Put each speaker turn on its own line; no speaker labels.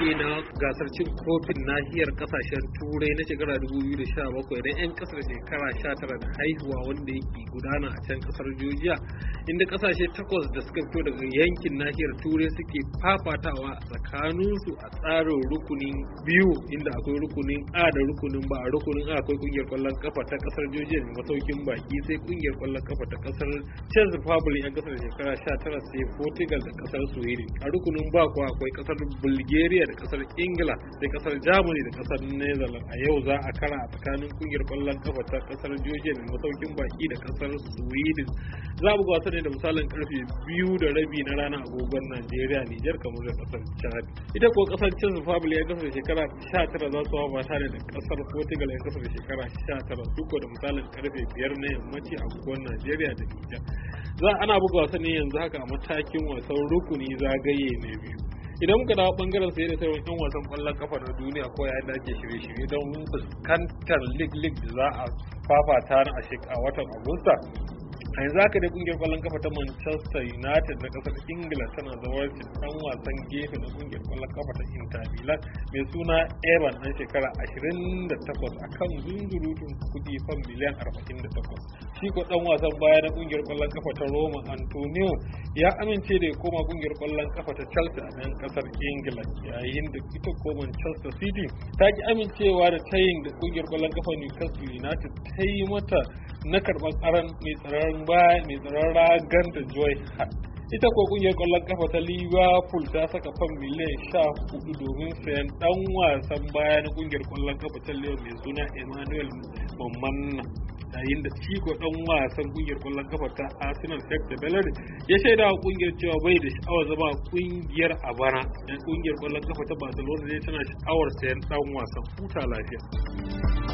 zagaye na gasar cin kofin nahiyar kasashen turai na shekara 2017 da 'yan kasar shekara 19 da haihuwa wanda yake gudana a can kasar Georgia, inda kasashe 8 da suka fito daga yankin nahiyar turai suke fafatawa tsakaninsu a tsarin rukunin biyu, inda akwai rukunin A da rukunin B. A rukunin A akwai kungiyar kwallon kafa ta kasar Georgia mai masaukin baki, sai kungiyar kwallon kafa ta kasar Czech Republic 'yan kasar shekara 19, sai Portugal da kasar Sweden. A rukunin B kuwa akwai kasar Bulgaria da kasar Ingila, sai kasar Germany da kasar Netherlands. A yau za a kara a tsakanin kungiyar kwallon kafa ta kasar Georgia mai masaukin baki da kasar Sweden. Za mu wasa ne da misalin karfe 2:30 na rana agogon Najeriya, Nijar, kamar da kasar Chad. Ita kuwa kasar Czech Republic ya kasar shekara 19 za su hawa tare da kasar Portugal ya kasar shekara 19 duk da misalin karfe 5 na yammaci a agogon Najeriya da Nijar. Ana buga wasa ne yanzu haka a matakin wasan rukuni zagaye na biyu. Idan muka dawo bangaren sai da sai yan wasan kwallon kafa na duniya ko yayin da ake shirye-shirye don fuskantar league da za a fafata a watan Agusta, a yanzu haka dai kungiyar kwallon kafa ta Manchester United na kasar Ingila tana zawarcin dan wasan gefe na kungiyar kwallon kafa ta Inter Milan mai suna Evan, dan shekara 28 akan zunzurutun kudi fan miliyan 48. Shi ko dan wasan baya na kungiyar kwallon kafa ta Roma Antonio ya amince da ya koma kungiyar kwallon kafa ta Chelsea a nan kasar Ingila, yayin da ita ko Manchester City ta ki amincewa da tayin da kungiyar kwallon kafa Newcastle United ta yi mata na karɓar aron mai tsaron ragar da Joy Hart. Ita ko kungiyar kwallon kafa ta Liverpool ta saka fan miliyan 14 domin sayan dan wasan baya na kungiyar kwallon kafa ta Lyon mai suna Emmanuel Mamanna, yayin da Chico dan wasan kungiyar kwallon kafa ta Arsenal Hector Bellerin ya shaida wa kungiyar cewa bai da sha'awar zama kungiyar a bana. Dan kungiyar kwallon kafa ta Barcelona ne tana sha'awar sayan dan wasan. Huta lafiya.